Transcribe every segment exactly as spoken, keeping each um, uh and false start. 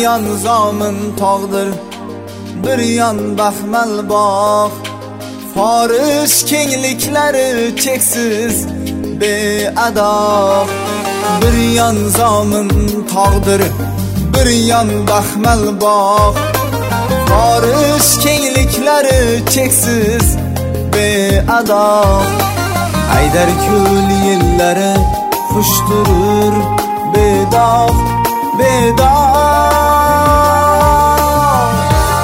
yon zomin tog'dir, bir yon baxmal bog'. Forish kengliklari cheksiz beado. Bir yon zomin tog'dir, bir yon baxmal bog'. Forish kengliklari cheksiz beado. Haydar kul yillari xush turur bedog', bedog.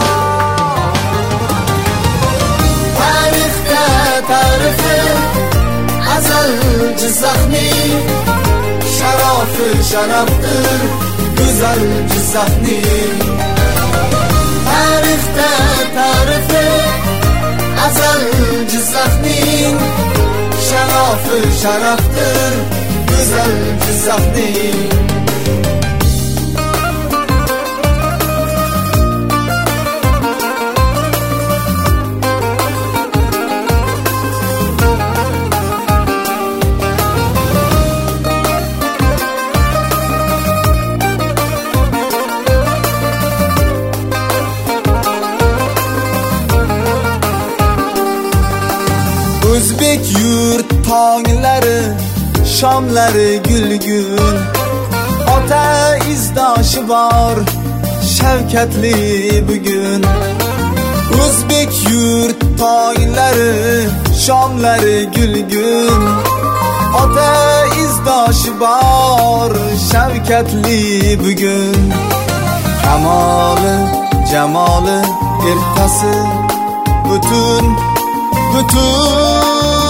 Tarixda tarifi azal Jizzaxning, sharofi sharafdir go'zal Jizzaxning. Tarixda tarifi azal Jizzaxning, sharofi sharafdir go'zal Jizzaxning. O'zbek yurt tonglari, shomlari gulgun. Ota izdoshi bor, shavkatli bugun. O'zbek yurt tonglari, shomlari gulgun. Ota izdoshi bor, shavkatli bugun. Kamoli, jamoli, ertasi butun butun.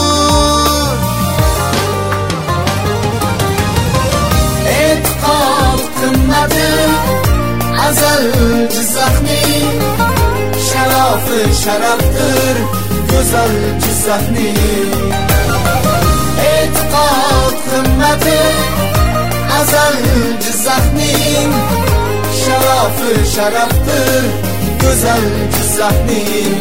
E'tiqod qimmati azal Jizzaxning, sharofi sharafdir go'zal Jizzaxning. E'tiqod qimmati azal Jizzaxning, sharofi sharafdir go'zal Jizzaxning.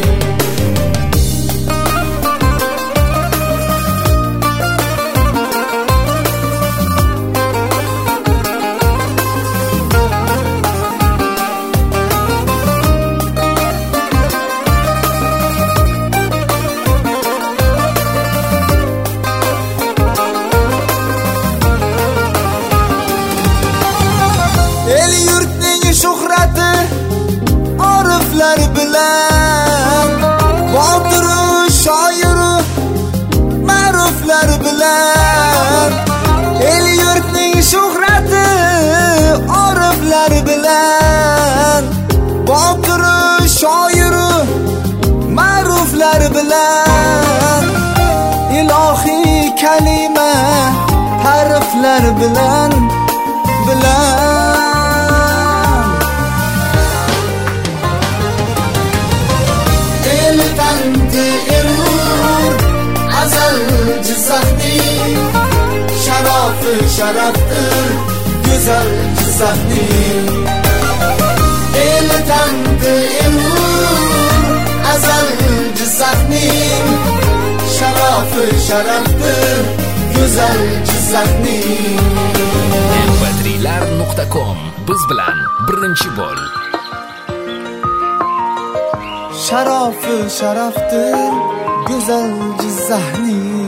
El yurtning shuhrati oriflar bilan, botir shoir ma'ruflar bilan. El yurtning shuhrati oriflar bilan, botir shoir ma'ruflar bilan. Ilohiy kalima harflar bilan bilan. Azal Jizzaxning, sharofi sharafdir go'zal Jizzaxning. El tanti elur azal Jizzaxning, sharofi sharafdir go'zal Jizzaxning. em p три lar nuqta com biz bilan birinchi bo'l. Sharofi sharafdir go'zal Jizzaxning.